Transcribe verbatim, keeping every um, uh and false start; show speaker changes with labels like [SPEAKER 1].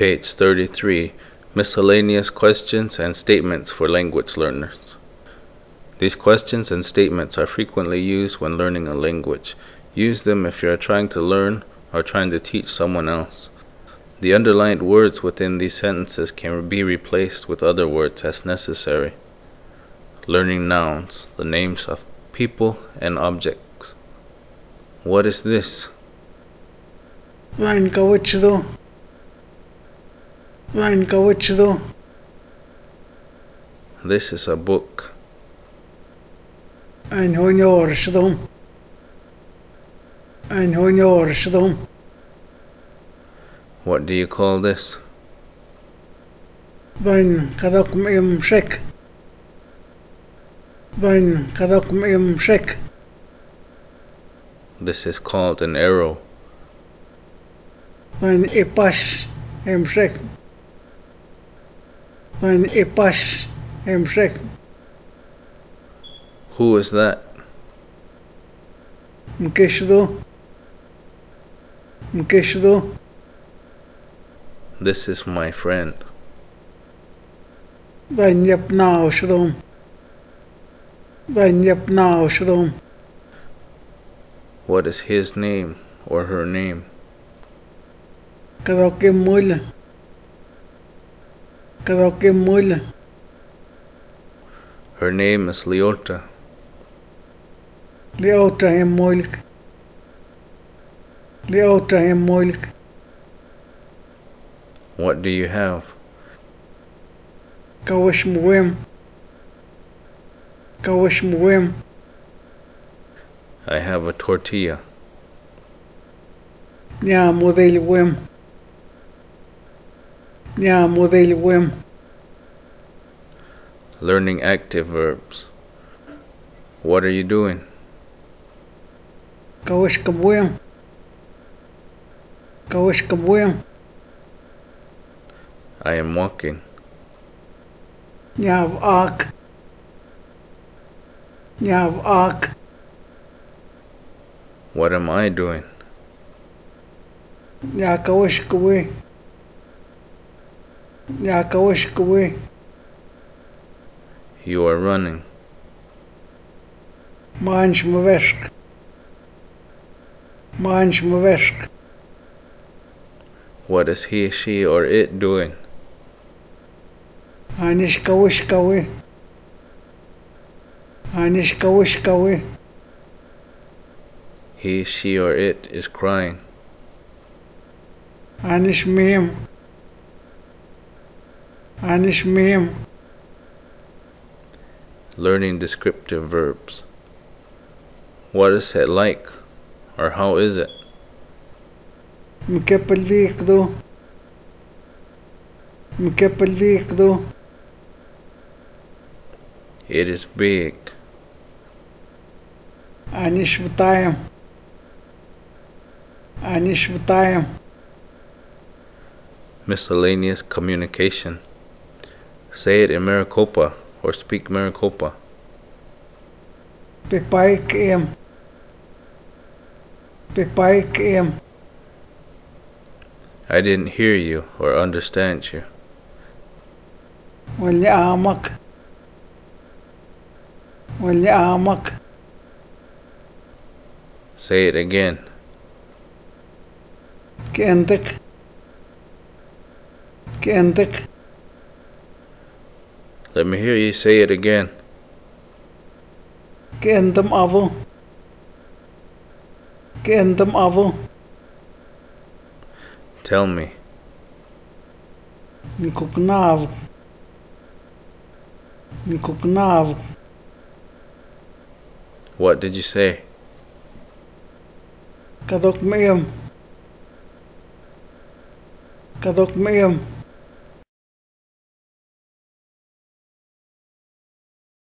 [SPEAKER 1] Page thirty-three, Miscellaneous Questions and Statements for Language Learners. These questions and statements are frequently used when learning a language. Use them if you are trying to learn or trying to teach someone else. The underlined words within these sentences can be replaced with other words as necessary. Learning nouns, the names of people and objects. What is this?
[SPEAKER 2] Vain kawachdo. Vain kawachdo.
[SPEAKER 1] This is a book.
[SPEAKER 2] Ein honyorsdom. Ein honyorsdom.
[SPEAKER 1] What do you call this?
[SPEAKER 2] Vain kadakum im shek. Vain kadakum im shek.
[SPEAKER 1] This is called an arrow.
[SPEAKER 2] Vain ipash im shek. Vain ipash im shek.
[SPEAKER 1] Who is that?
[SPEAKER 2] Mkeshdo. Mkeshdo.
[SPEAKER 1] This is my friend.
[SPEAKER 2] Vain yapna oshdom. Vain yapna oshdom.
[SPEAKER 1] What is his name or her name?
[SPEAKER 2] Kadoke mul. Kadoke mul.
[SPEAKER 1] Her name is Leota.
[SPEAKER 2] Leota im mulk. Leota im mulk.
[SPEAKER 1] What do you have?
[SPEAKER 2] Kawash muwem. Kawash muwem.
[SPEAKER 1] I have a tortilla.
[SPEAKER 2] Nya model wem. Nya model wem.
[SPEAKER 1] Learning active verbs. What are you doing?
[SPEAKER 2] Kawash kabwem. Kawash kabwem.
[SPEAKER 1] I am walking.
[SPEAKER 2] Nyav ak. Nyav ak.
[SPEAKER 1] What am I doing?
[SPEAKER 2] Nya kawash kabwe. Nya kawash kabwe.
[SPEAKER 1] You are running.
[SPEAKER 2] Manch maveshk. Manch maveshk.
[SPEAKER 1] What is he, she, or it doing?
[SPEAKER 2] Anish kawash kawe. Anish kawash kawe.
[SPEAKER 1] He, she, or it is crying.
[SPEAKER 2] Anish mem. Anish mem.
[SPEAKER 1] Learning descriptive verbs. What is it like? Or how is it?
[SPEAKER 2] Mkepel vikdo. Mkepel vikdo.
[SPEAKER 1] It is big.
[SPEAKER 2] Anish vtayam. Anish vtayam.
[SPEAKER 1] Miscellaneous communication. Say it in Maricopa or speak Maricopa.
[SPEAKER 2] Pepaik em. Pepaik em.
[SPEAKER 1] I didn't hear you or understand you.
[SPEAKER 2] Walya amak. Walya amak.
[SPEAKER 1] Say it again.
[SPEAKER 2] Kentek. Kentek.
[SPEAKER 1] Let me hear you say it again.
[SPEAKER 2] Kentam avo. Kentam avo.
[SPEAKER 1] Tell me.
[SPEAKER 2] Nikuknav. Nikuknav.
[SPEAKER 1] What did you say?
[SPEAKER 2] Kadok meem. Kadok meem.